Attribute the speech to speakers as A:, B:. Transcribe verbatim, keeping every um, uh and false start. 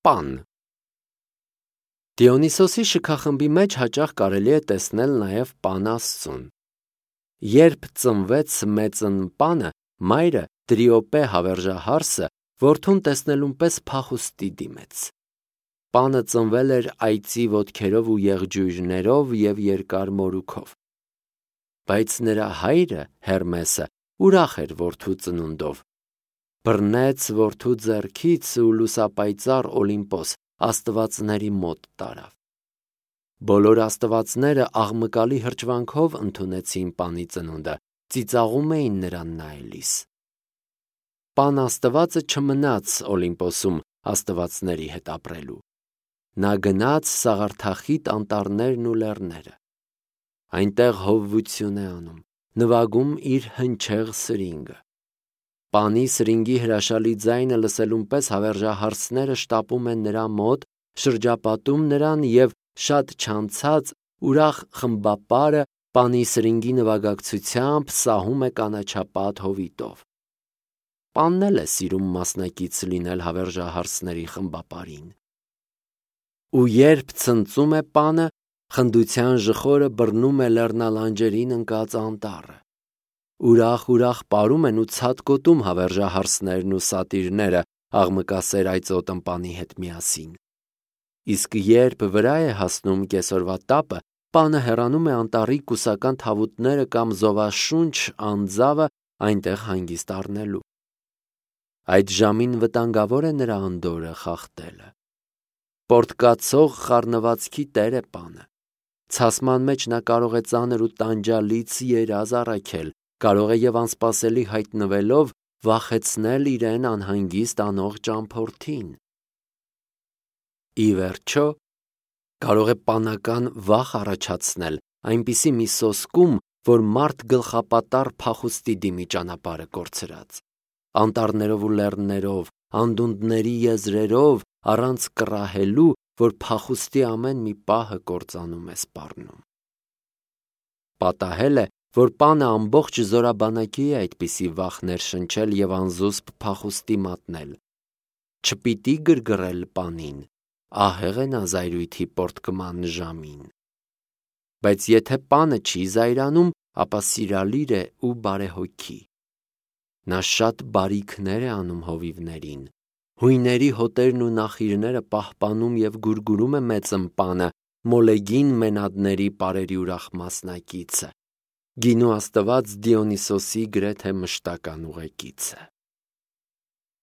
A: Պան։ Դիոնիսոսի շքախմբի մեջ հաճախ կարելի է տեսնել նաև Պան Աստծուն։ Երբ ծնվեց մեծն Պանը, մայրը Տրիոպե հավերժահարսը որդուն տեսնելուն պես փախուստի դիմեց։ Պանը ծնվել էր այծի ոտքերով ու եղջյուրներով և երկար մորուքով։ Բայց նրա հայրը Հերմեսը ուրախ էր որդու ծնունդով։ Բռնեց որդու ձեռքից ու լուսապայծառ Օլիմպոս աստվածների մոտ տարավ։ Բոլոր աստվածները աղմկալի հրճվանքով ընդունեցին Պանի ծնունդը, ծիծաղում էին նրան նայելիս։ Պան Աստվածը չմնաց Օլիմպոսում աստվածների հետ ապրելու։ Նա գնաց սաղարթախիտ անտառներն ու լեռները։ Այնտեղ հովվություն է անում, նվագում իր հնչեղ սրինգը։ Պանի սրինգի հրաշալի ձայնը լսելուն պես հավերժահարսները շտապում են նրա մոտ, շրջապատում նրան և շատ չանցած ուրախ խմբապարը Պանի սրինգի նվագակցությամբ սահում է կանաչապատ հովիտով։ Պանն էլ է սիրում մասնակից լինել հավերժահարսների խմբապարին։ Ու երբ ցնծում է Պանը, խնդության ժխորը բռնում է լեռնալանջերին ընկած անտառը։ Ուրախ-ուրախ պարում են ու ցատկոտում հավերժահարսներն ու սատիրները աղմկասեր այծոտ Պանի հետ միասին։ Իսկ երբ վրա է հասնում կեսօրվա տապը, Պանը հեռանում է անտառի կուսական թավուտները կամ զովաշունչ անձավը այնտեղ հանգիստ առնելու։ Այդ ժամին վտանգավոր է նրա անդորրը խախտելը։ Պորտկացող խառնվածքի տեր է Պանը։ Ցասման մեջ նա կարող է ծանր ու տանջալից երազ առաքել, կարող է և անսպասելի հայտնվելով վախեցնել իրեն անհանգիստ անող ճամփորդին։ Ի վերջո, կարող է պանական վախ առաջացնել այնպիսի մի սոսկում, որ մարդ գլխապատառ փախուստի դիմի ճանապարհը կորցրած։ Անտառներով ու լեռներով, անդունդների եզրերով, առանց կռահելու, որ փախուստի ամեն մի պահը կործանում է սպառնում։ Պատահել է, որ Պանը ամբողջ զորաբանակի է այդպիսի վախ ներշնչել և անզուսպ փախուստի մատնել։ Չպիտի գրգռել Պանին, ահեղ է նա զայրույթի պոռթկման ժամին։ Բայց եթե Պանը չի զայրանում, ապա սիրալիր է ու բարեհոգի։ Նա շատ բարիքներ է անում հովիվներին։ Հույների հոտերն ու նախիրները պահպանում և գուրգուրում է մեծն Պանը, Մոլեգին մենադների պարերի ուրախ մասնակիցը, գինու աստված Դիոնիսոսի գրեթե մշտական ուղեկիցը։